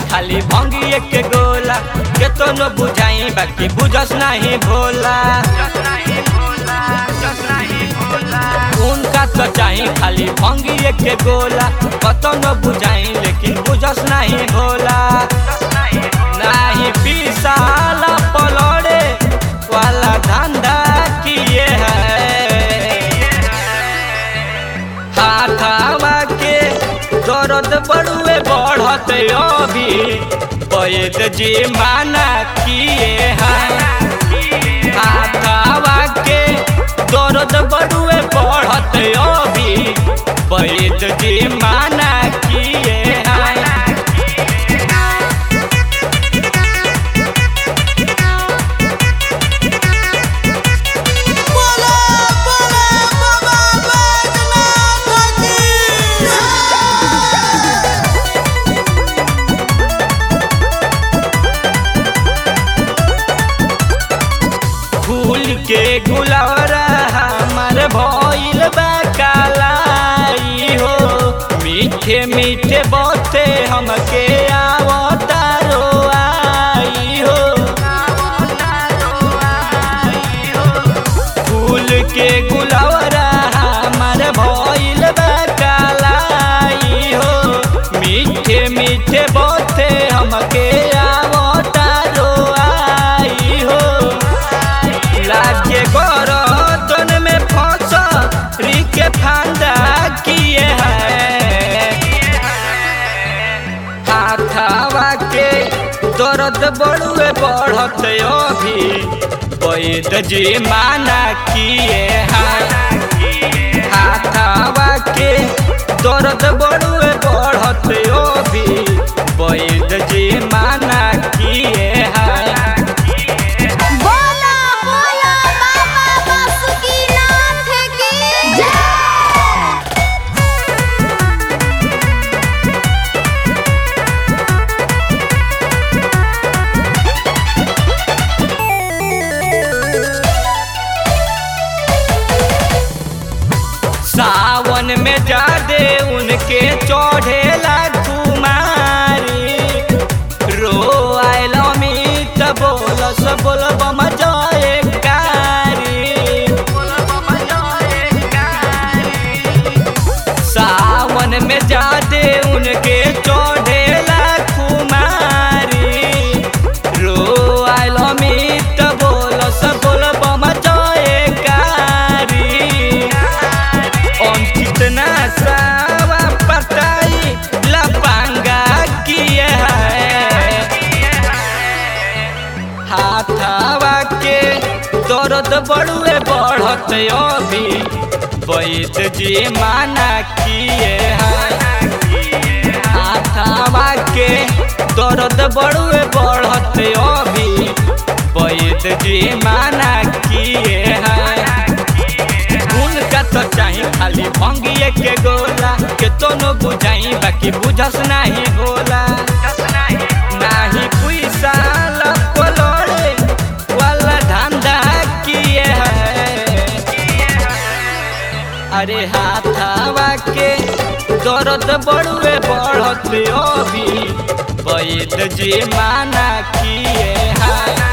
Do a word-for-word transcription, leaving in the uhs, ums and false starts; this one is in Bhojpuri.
खाली भंगिए के गोला केतनो बुझाई बाकी बुझस नहीं भोला। उनका तो चाही खाली भंगिए के गोला कतनो बुझाई लेकिन बुझस नहीं भोला। नहीं पीसाला पलड़े वाला धंधा किए है हाथावा के दर्द बड़ुए बढ़त अभी वैद जी माना किए हैं। हाथावा के दर्द बड़ुए बढ़त अभी वैद जी माना किए हैं। के गुलौरा हमार भइल बा कालाई हो मीठे मीठे बाते हमके आवता रोआई हो। फूल के गुलौरा हमार भइल बा कालाई हो मीठे मीठे बाते हमके आवता रोआई हो। लागे गरदन में फंस के फांदा किए है हाथावा के दर्द बड़ुए बढ़त अभी वैद जी माना किए हैं। हाथावा के दर्द बड़ुए बढ़त अभी वैद जी माना किए हैं। सावन में जादे उनके चढ़ेला कुमारी रो आयल अमित बोलस बोलब मजाए कारी। सावन में जादे उनके चढ़ेला कुमारी रो आयल अमित बोलस बोलब मजाए कारी। कितना सावा पताई लपांगा किए है हाथावा के दर्द बड़ुए बढ़त अभी वैद जी माना किए हैं। हाथावा के दर्द बड़ुए बढ़त अभी वैद जी माना किए हैं। उनका तो चाही खाली भंगिए के गोला केतनो बुझाई बाकी बुझस नहीं भोला। नहीं पैसा पलड़े वाला धंधा किए है अरे हाथावा के दर्द बड़ुए बढ़त अभी वैद जी माना किए हैं।